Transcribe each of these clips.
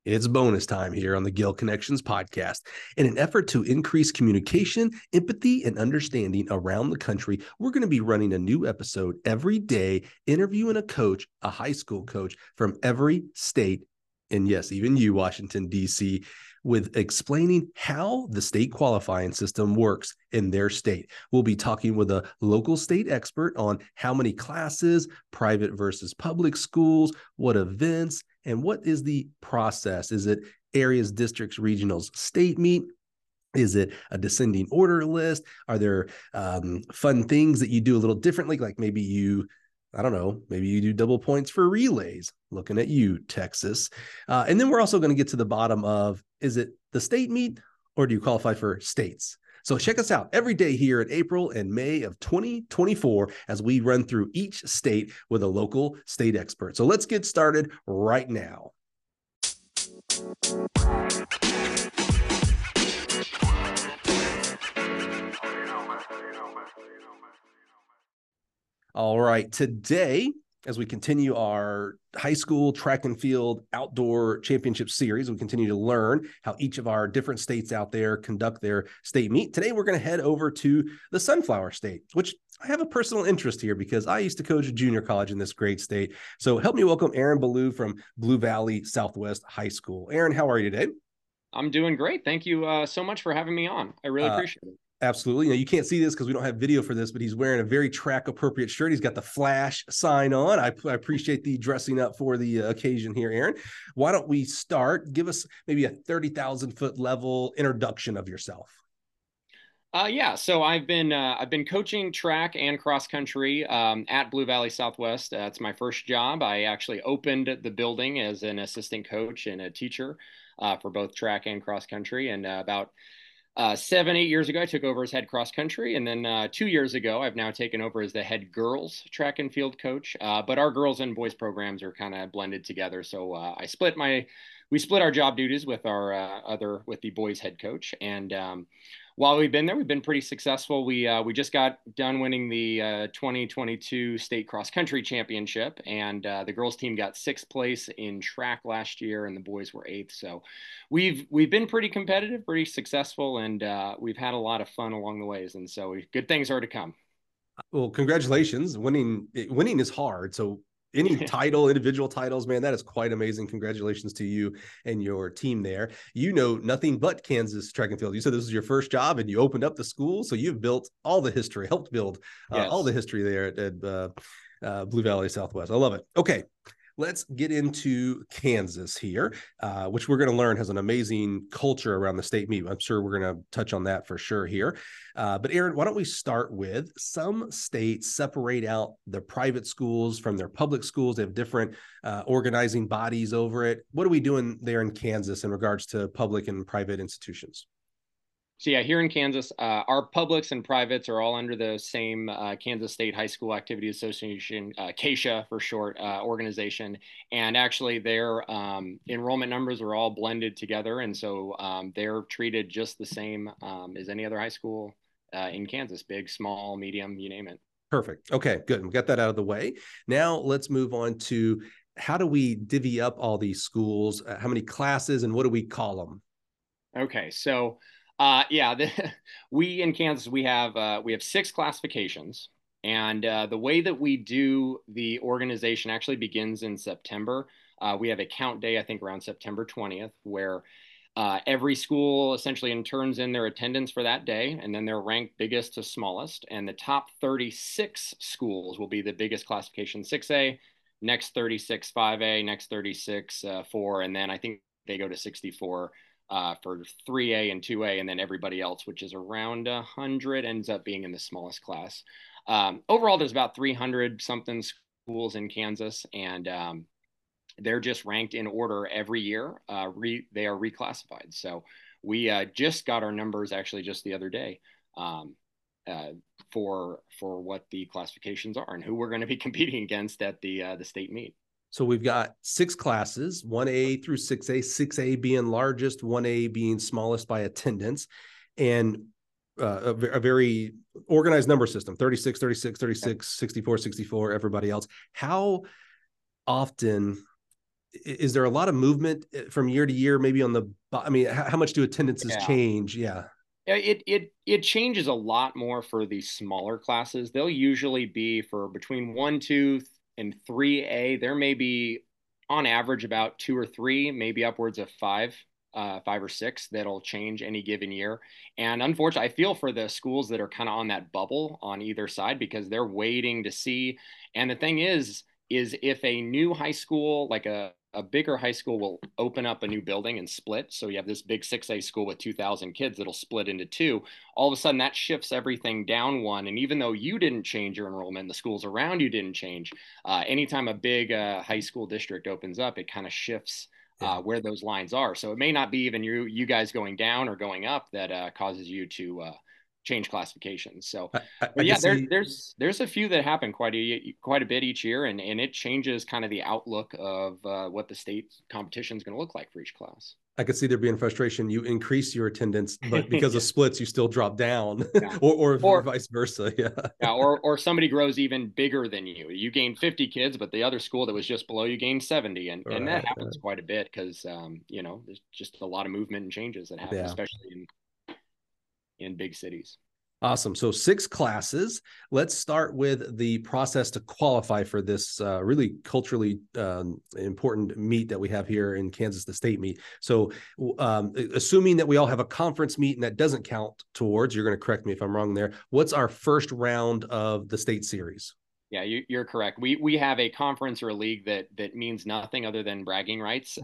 It's bonus time here on the Gill Connections podcast. In an effort to increase communication, empathy, and understanding around the country, we're going to be running a new episode every day, interviewing a coach, a high school coach from every state, and yes, even you, Washington, D.C., with explaining how the state qualifying system works in their state. We'll be talking with a local state expert on how many classes, private versus public schools, what events, and what is the process? Is it areas, districts, regionals, state meet? Is it a descending order list? Are there fun things that you do a little differently? Like maybe I don't know, maybe you do double points for relays. Looking at you, Texas. And then we're also going to get to the bottom of, is it the state meet or do you qualify for states? So check us out every day here in April and May of 2024 as we run through each state with a local state expert. So let's get started right now. All right, today, as we continue our high school track and field outdoor championship series, we continue to learn how each of our different states out there conduct their state meet. Today, we're going to head over to the Sunflower State, which I have a personal interest here because I used to coach a junior college in this great state. So help me welcome Aaron Ballou from Blue Valley Southwest High School. Aaron, how are you today? I'm doing great. Thank you so much for having me on. I really appreciate it. Absolutely. You can't see this because we don't have video for this, but he's wearing a very track appropriate shirt. He's got the Flash sign on. I appreciate the dressing up for the occasion here, Aaron. Why don't we start? Give us maybe a 30,000 foot level introduction of yourself. So I've been coaching track and cross country at Blue Valley Southwest. It's my first job. I actually opened the building as an assistant coach and a teacher for both track and cross country. And about 7, 8 years ago, I took over as head cross country. And then 2 years ago, I've now taken over as the head girls track and field coach. But our girls and boys programs are kind of blended together. So we split our job duties with with the boys head coach. And while we've been there, we've been pretty successful. We just got done winning the 2022 state cross country championship, and the girls team got sixth place in track last year, and the boys were eighth. So we've been pretty competitive, pretty successful, and we've had a lot of fun along the ways. And so good things are to come. Well, congratulations. Winning is hard. So any title, individual titles, man, that is quite amazing. Congratulations to you and your team there. You know nothing but Kansas track and field. You said this was your first job and you opened up the school. So you've built all the history, helped build all the history there at Blue Valley Southwest. I love it. Okay. Let's get into Kansas here, which we're going to learn has an amazing culture around the state meet. I'm sure we're going to touch on that for sure here. But Aaron, why don't we start with some states separate out their private schools from their public schools. They have different organizing bodies over it. What are we doing there in Kansas in regards to public and private institutions? So yeah, here in Kansas, our publics and privates are all under the same Kansas State High School Activity Association, KSHA for short, organization. And actually their enrollment numbers are all blended together. And so they're treated just the same as any other high school in Kansas, big, small, medium, you name it. Perfect. Okay, good. We got that out of the way. Now let's move on to how do we divvy up all these schools? How many classes and what do we call them? Okay, so we in Kansas we have 6 classifications, and the way that we do the organization actually begins in September. We have a count day, I think, around September 20th, where every school essentially turns in their attendance for that day, and then they're ranked biggest to smallest. And the top 36 schools will be the biggest classification, 6A, next 36 5A, next 36 4, and then I think they go to 64 for 3A and 2A, and then everybody else, which is around 100, ends up being in the smallest class. Overall, there's about 300 something schools in Kansas, and they're just ranked in order every year. They are reclassified. So we just got our numbers actually just the other day for what the classifications are and who we're going to be competing against at the state meet. So we've got 6 classes, 1A through 6A, 6A being largest, 1A being smallest by attendance, and a very organized number system, 36, 36, 36, 64, 64, everybody else. How often is there a lot of movement from year to year, maybe on the, I mean, how much do attendances Yeah. change? Yeah. It changes a lot more for the smaller classes. They'll usually be for between 1, 2, and 3A. There may be on average about 2 or 3, maybe upwards of 5, 5 or 6 that'll change any given year. And unfortunately, I feel for the schools that are kind of on that bubble on either side because they're waiting to see. And the thing is if a new high school, like a bigger high school will open up a new building and split. So you have this big 6A school with 2,000 kids that'll split into 2. All of a sudden, that shifts everything down 1. And even though you didn't change your enrollment, the schools around you didn't change. Anytime a big high school district opens up, it kind of shifts where those lines are. So it may not be even you guys going down or going up that causes you to change classifications. So, but yeah, there's a few that happen quite a bit each year, and it changes kind of the outlook of what the state competition is going to look like for each class. I could see there being frustration. You increase your attendance, but because of splits, you still drop down, Yeah. or vice versa. Yeah. Yeah, or somebody grows even bigger than you. You gain 50 kids, but the other school that was just below you gained 70, and that happens quite a bit because there's just a lot of movement and changes that happen, especially in big cities. Awesome. So 6 classes. Let's start with the process to qualify for this really culturally important meet that we have here in Kansas, the state meet. So assuming that we all have a conference meet and that doesn't count towards, you're going to correct me if I'm wrong there. What's our first round of the state series? Yeah, you're correct. We have a conference or a league that means nothing other than bragging rights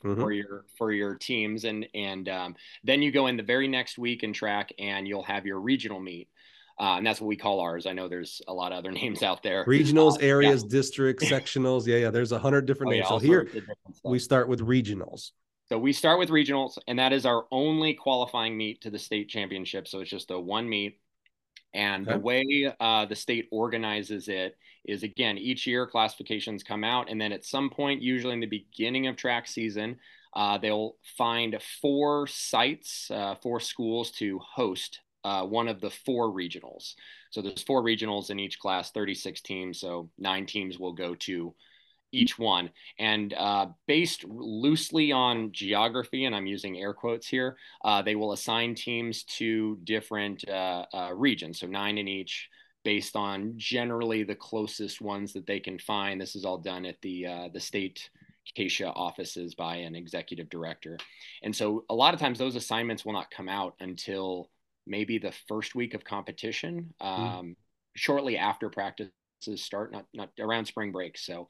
for your teams, and then you go in the very next week in track, and you'll have your regional meet, and that's what we call ours. I know there's a lot of other names out there. Regionals, areas, districts, sectionals. Yeah. There's 100 different names. So here we start with regionals. So we start with regionals, and that is our only qualifying meet to the state championship. So it's just a 1 meet. And the way the state organizes it is, again, each year classifications come out. And then at some point, usually in the beginning of track season, they'll find 4 sites, 4 schools to host one of the 4 regionals. So there's 4 regionals in each class, 36 teams. So 9 teams will go to each one. And based loosely on geography, and I'm using air quotes here, they will assign teams to different regions, so 9 in each, based on generally the closest ones that they can find. This is all done at the state CASA offices by an executive director. And so a lot of times those assignments will not come out until maybe the first week of competition, shortly after practices start, not around spring break. So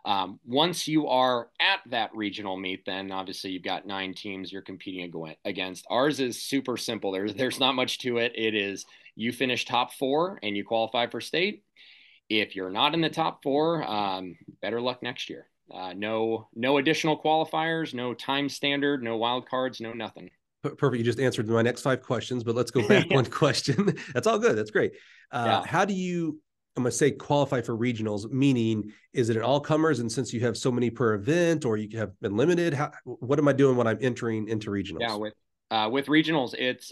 once you are at that regional meet, then obviously you've got 9 teams you're competing against. Ours is super simple. There's not much to it. It is you finish top 4 and you qualify for state. If you're not in the top 4, better luck next year. No additional qualifiers, no time standard, no wild cards, no nothing. Perfect. You just answered my next 5 questions, but let's go back 1 question. That's all good. That's great. How do you, I'm going to say, qualify for regionals, meaning is it an all comers? And since you have so many per event, or you have been limited, what am I doing when I'm entering into regionals? Yeah, with regionals, it's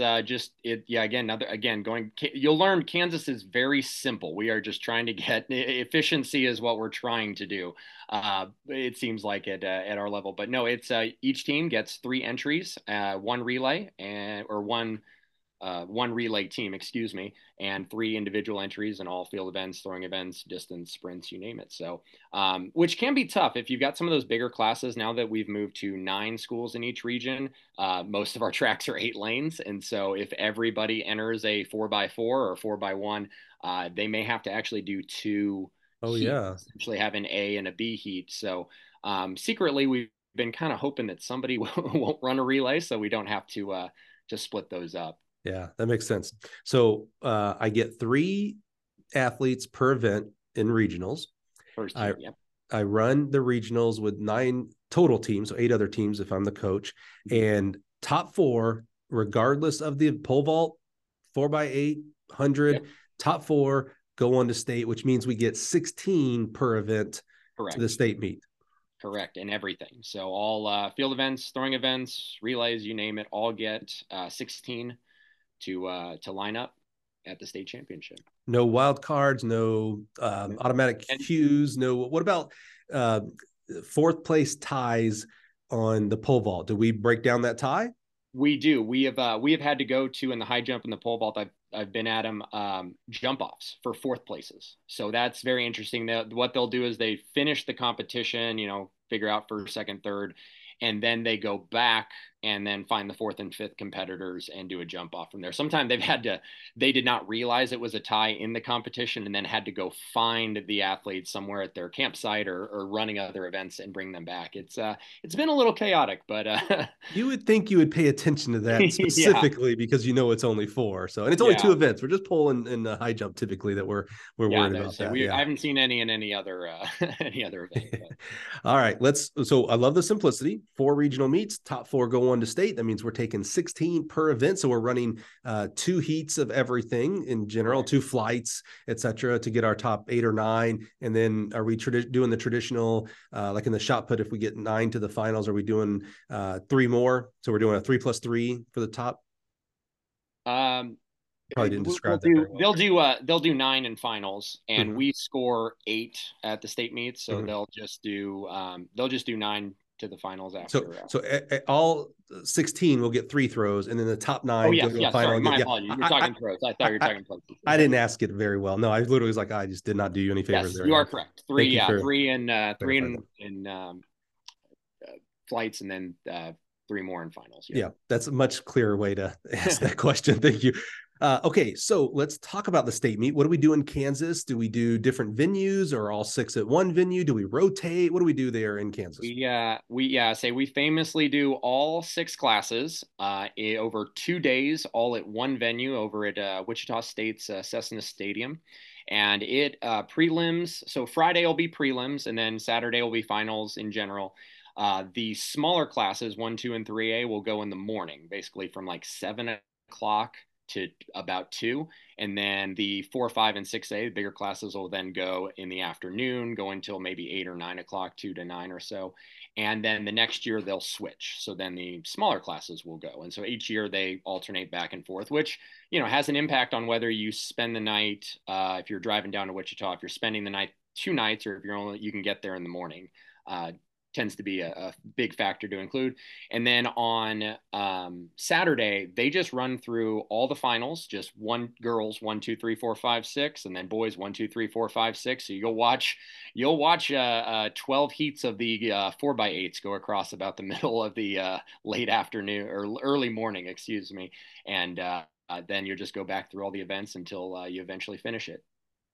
you'll learn Kansas is very simple. We are just trying to get efficiency is what we're trying to do. It seems like at our level, but no, it's each team gets 3 entries, 1 relay or one relay team, and 3 individual entries in all field events, throwing events, distance, sprints, you name it. So, which can be tough if you've got some of those bigger classes. Now that we've moved to 9 schools in each region, most of our tracks are 8 lanes. And so if everybody enters a 4x4 or 4x1, they may have to actually do 2 heats, essentially have an A and a B heat. So secretly, we've been kind of hoping that somebody won't run a relay so we don't have to split those up. Yeah, that makes sense. So I get 3 athletes per event in regionals. First team, I run the regionals with 9 total teams, so 8 other teams if I'm the coach, and top 4, regardless of the pole vault, 4x8, 100, top 4 go on to state, which means we get 16 per event to the state meet. Correct, and everything. So all field events, throwing events, relays, you name it, all get 16 to line up at the state championship. No wild cards, no automatic cues. No. What about fourth place ties on the pole vault. Do we break down that tie? We do. We have had to go to in the high jump and the pole vault. I've been at them jump offs for fourth places. So that's very interesting. What they'll do is they finish the competition, figure out first, second, third, and then they go back and then find the fourth and fifth competitors and do a jump off from there. Sometimes they did not realize it was a tie in the competition and then had to go find the athletes somewhere at their campsite or running other events and bring them back. It's been a little chaotic, but you would think you would pay attention to that yeah, specifically because it's only four. So, and it's only yeah, two events. We're just pole and high jump typically that we're yeah. worried about that. I Yeah. haven't seen any in any other any other event. But. All right, so I love the simplicity. 4 regional meets, top 4 go on to state. That means we're taking 16 per event. So we're running 2 heats of everything in general, Right. 2 flights, etc., to get our top 8 or 9. And then are we doing the traditional, like in the shot put, if we get 9 to the finals, are we doing 3 more? So we're doing a 3+3 for the top. Probably didn't describe that very well. They'll do 9 in finals, and Mhm. we score 8 at the state meets, so Mhm. they'll just do 9 to the finals So, after. all 16 will get 3 throws, and then the top Oh 9 go yes, to a yes. final Sorry, and get, my yeah. apologies. You're talking pros. I thought you were I, talking places. I didn't ask it very well. No, I literally was like, I just did not do you any favors Yes, there, you are Aaron. correct. Thank you for Three clarifying that. in flights, and then 3 more in finals. Yeah, that's a much clearer way to ask that question. Thank you. Okay, so let's talk about the state meet. What do we do in Kansas? Do we do different venues or all 6 at one venue? Do we rotate? What do we do there in Kansas? We famously do all 6 classes over 2 days, all at one venue over at Wichita State's Cessna Stadium. And it prelims. So Friday will be prelims, and then Saturday will be finals in general. The smaller classes, 1, 2, and 3A, will go in the morning, basically from like 7 o'clock to about 2. And then the 4, 5, and 6A, the bigger classes, will then go in the afternoon, go until maybe 8 or 9 o'clock, 2 to 9 or so. And then the next year they'll switch. So then the smaller classes will go. And so each year they alternate back and forth, which, has an impact on whether you spend the night, if you're driving down to Wichita, if you're spending the night 2 nights, or if you can get there in the morning. Tends to be a big factor to include. And then on Saturday, they just run through all the finals, just girls 1, 2, 3, 4, 5, 6, and then boys 1, 2, 3, 4, 5, 6. So you'll watch 12 heats of the 4x8s go across about the middle of the late afternoon or early morning, excuse me, and then you'll just go back through all the events until you eventually finish it.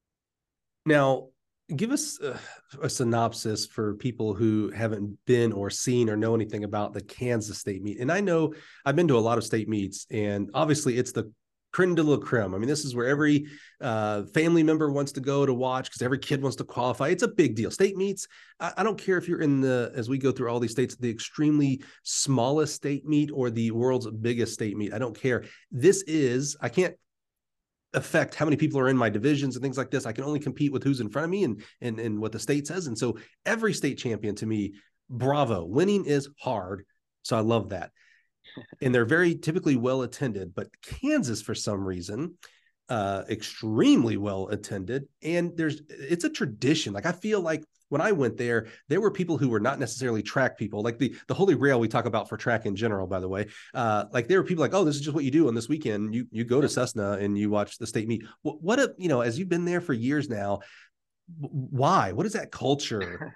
Now, give us a synopsis for people who haven't been or seen or know anything about the Kansas State meet. And I know I've been to a lot of state meets, and obviously it's the creme de la creme. I mean, this is where every family member wants to go to watch because every kid wants to qualify. It's a big deal. State meets, I don't care if you're as we go through all these states, the extremely smallest state meet or the world's biggest state meet. I don't care. I can't affect how many people are in my divisions and things like this. I can only compete with who's in front of me and what the state says. And so every state champion, to me, bravo. Winning is hard. So I love that. And they're very typically well attended, but Kansas, for some reason, extremely well attended. And it's a tradition. Like, I feel like when I went there were people who were not necessarily track people, like the holy grail we talk about for track in general, by the way. Like, there were people like, oh, this is just what you do on this weekend. You go to Cessna and you watch the state meet. As you've been there for years now, why? What is that culture?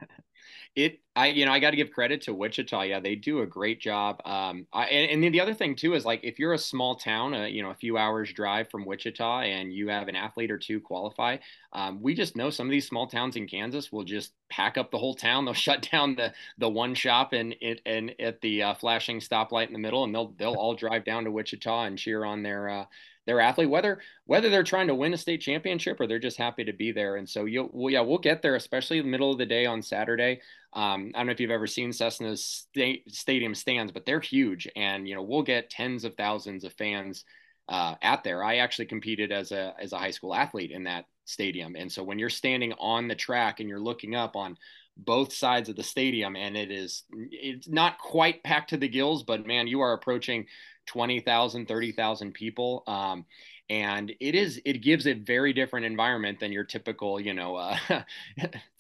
I got to give credit to Wichita. Yeah, they do a great job. And then the other thing too is, like, if you're a small town, a few hours drive from Wichita, and you have an athlete or two qualify, we just know some of these small towns in Kansas will just pack up the whole town. They'll shut down the one shop and at the flashing stoplight in the middle, and they'll all drive down to Wichita and cheer on their athlete, whether they're trying to win a state championship or they're just happy to be there. And so we'll get there, especially in the middle of the day on Saturday. I don't know if you've ever seen Cessna's stadium stands, but they're huge, and we'll get tens of thousands of fans at there. I actually competed as a high school athlete in that stadium, and so when you're standing on the track and you're looking up on both sides of the stadium, and it's not quite packed to the gills, but man, you are approaching 20,000, 30,000 people. And it gives a very different environment than your typical,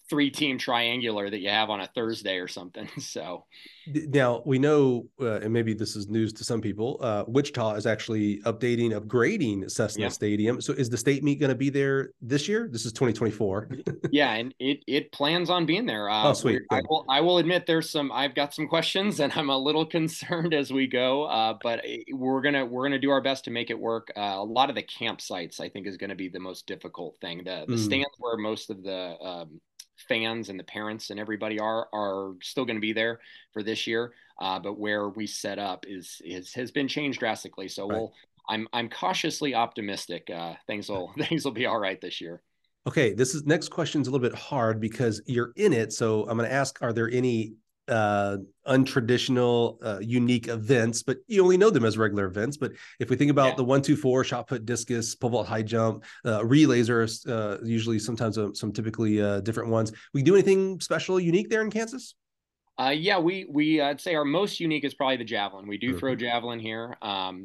three-team triangular that you have on a Thursday or something. So Now we know, and maybe this is news to some people, Wichita is actually upgrading Cessna yeah. Stadium. So is the state meet going to be there this year? This is 2024. Yeah, and it plans on being there. Oh, sweet. Good. I will admit I've got some questions and I'm a little concerned as we go. But we're gonna do our best to make it work. A lot of the campsites I think is going to be the most difficult thing. The stands where most of the fans and the parents and everybody are still going to be there for this year. But where we set up has been changed drastically. So Right. I'm cautiously optimistic. Things will be all right this year. Okay, this is next question is a little bit hard because you're in it. So I'm going to ask, are there any untraditional, unique events, but you only know them as regular events. But if we think about the 1-2-4, shot put, discus, pole vault, high jump, relays are usually sometimes some typically different ones. We do anything special, unique there in Kansas? Yeah, I'd say our most unique is probably the javelin. We do throw javelin here.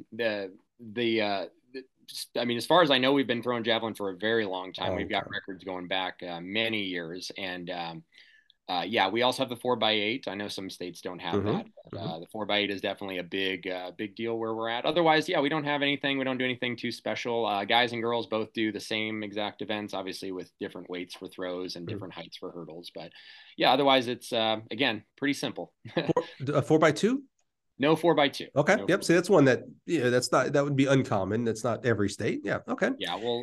I mean, as far as I know, we've been throwing javelin for a very long time. We've got records going back many years, and yeah, we also have the 4x8. I know some states don't have that. But, the 4x8 is definitely a big deal where we're at. Otherwise, yeah, we don't have anything. We don't do anything too special. Guys and girls both do the same exact events, obviously with different weights for throws and different heights for hurdles. But yeah, otherwise it's again pretty simple. 4x2? No 4x2. Okay. No Yep. See, that's one that that would be uncommon. That's not every state. Yeah. Okay. Yeah. Well.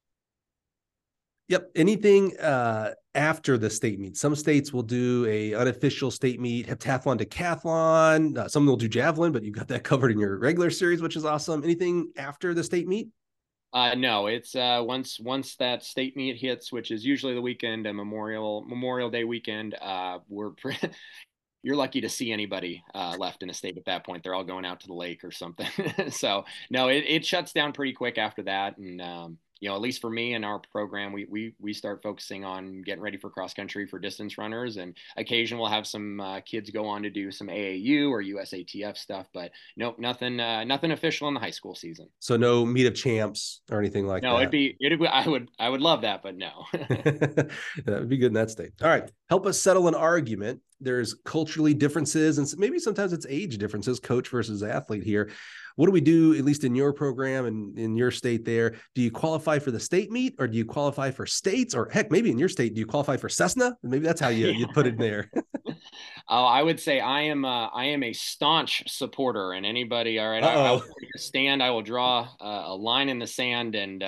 Yep. Anything after the state meet? Some states will do a unofficial state meet, heptathlon, decathlon. Some will do javelin, but you've got that covered in your regular series, which is awesome. Anything after the state meet? No, it's once that state meet hits, which is usually the weekend, a Memorial Day weekend. You're lucky to see anybody left in the state at that point. They're all going out to the lake or something. So no, it shuts down pretty quick after that, and at least for me and our program, we start focusing on getting ready for cross country for distance runners, and occasionally we'll have some kids go on to do some AAU or USATF stuff, but nope, nothing official in the high school season. So no meet of champs or anything like that. No, it'd be I would love that, but no. That would be good in that state. All right, help us settle an argument. There's culturally differences, and maybe sometimes it's age differences, coach versus athlete here. What do we do, at least in your program and in your state there? Do you qualify for the state meet, or do you qualify for states? Or heck, maybe in your state, do you qualify for Cessna? Maybe that's how you put it in there. Oh, I would say I am a staunch supporter, and anybody, all right, I will take a stand. I will draw a line in the sand and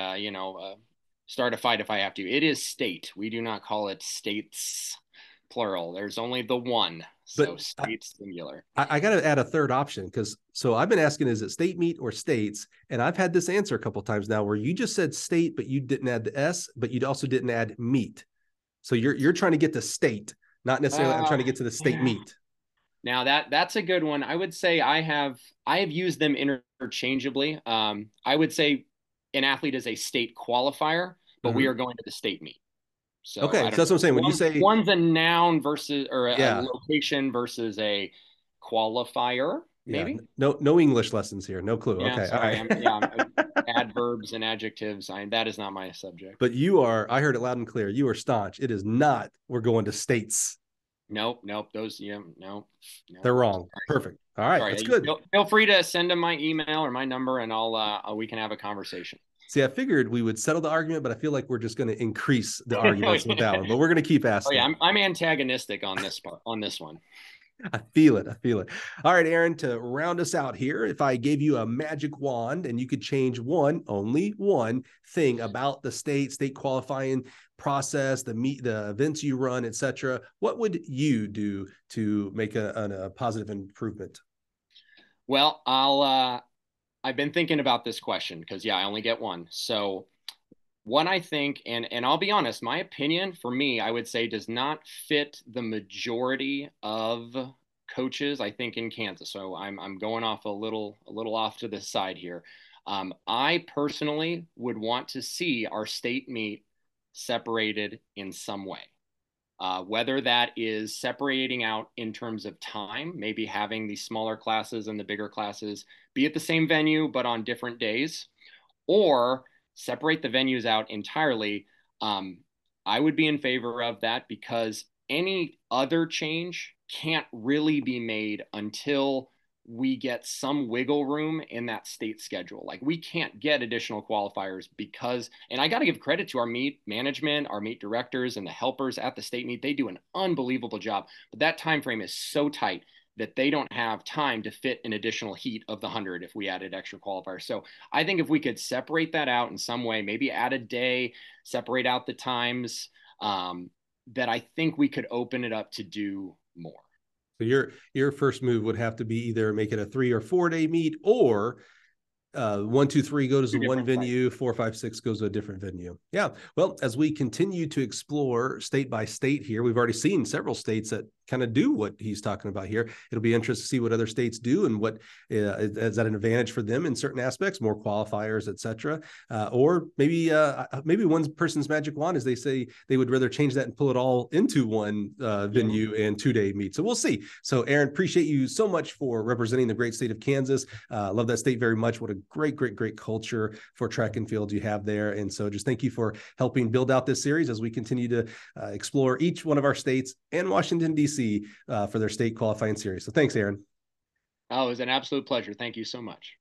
start a fight if I have to. It is state. We do not call it states plural. There's only the one. So states singular. I got to add a third option because I've been asking, is it state meet or states? And I've had this answer a couple of times now where you just said state, but you didn't add the S, but you also didn't add meet. So you're trying to get to state, not necessarily I'm trying to get to the state meet. Now that's a good one. I would say I have used them interchangeably. I would say an athlete is a state qualifier, but we are going to the state meet. So okay, so that's what I'm saying. When you say one's a noun versus or a location versus a qualifier, maybe. Yeah. No English lessons here. No clue. Yeah, okay, sorry. all right. Adverbs and adjectives. That is not my subject. But I heard it loud and clear. You are staunch. It is not. We're going to states. Nope. Those, no. They're wrong. Perfect. All right, that's good. Feel free to send them my email or my number, and we can have a conversation. See, I figured we would settle the argument, but I feel like we're just going to increase the arguments with that one. But we're going to keep asking. Oh yeah, I'm antagonistic on this one. I feel it. All right, Aaron, to round us out here, if I gave you a magic wand and you could change only one thing about the state qualifying process, the events you run, etc., what would you do to make a positive improvement? Well, I've been thinking about this question because I only get one. So what I think, and I'll be honest, my opinion for me, I would say does not fit the majority of coaches, I think, in Kansas. So I'm going off a little off to the side here. I personally would want to see our state meet separated in some way. Whether that is separating out in terms of time, maybe having the smaller classes and the bigger classes be at the same venue, but on different days, or separate the venues out entirely. I would be in favor of that because any other change can't really be made until we get some wiggle room in that state schedule. Like we can't get additional qualifiers because, and I got to give credit to our meet management, our meet directors, and the helpers at the state meet. They do an unbelievable job, but that time frame is so tight that they don't have time to fit an additional heat of the 100 if we added extra qualifiers. So I think if we could separate that out in some way, maybe add a day, separate out the times, that I think we could open it up to do more. So your first move would have to be either make it a 3 or 4 day meet, or 1, 2, 3 goes to one venue, 4, 5, 6 goes to a different venue. Yeah. Well, as we continue to explore state by state here, we've already seen several states that kind of do what he's talking about here. It'll be interesting to see what other states do and what is that an advantage for them in certain aspects, more qualifiers, etc. Or maybe one person's magic wand is they say they would rather change that and pull it all into one venue and 2-day meet. So we'll see. So Aaron, appreciate you so much for representing the great state of Kansas. Love that state very much. What a great culture for track and field you have there. And so just thank you for helping build out this series as we continue to explore each one of our states and Washington, D.C. For their state qualifying series. So thanks, Aaron. Oh, it was an absolute pleasure. Thank you so much.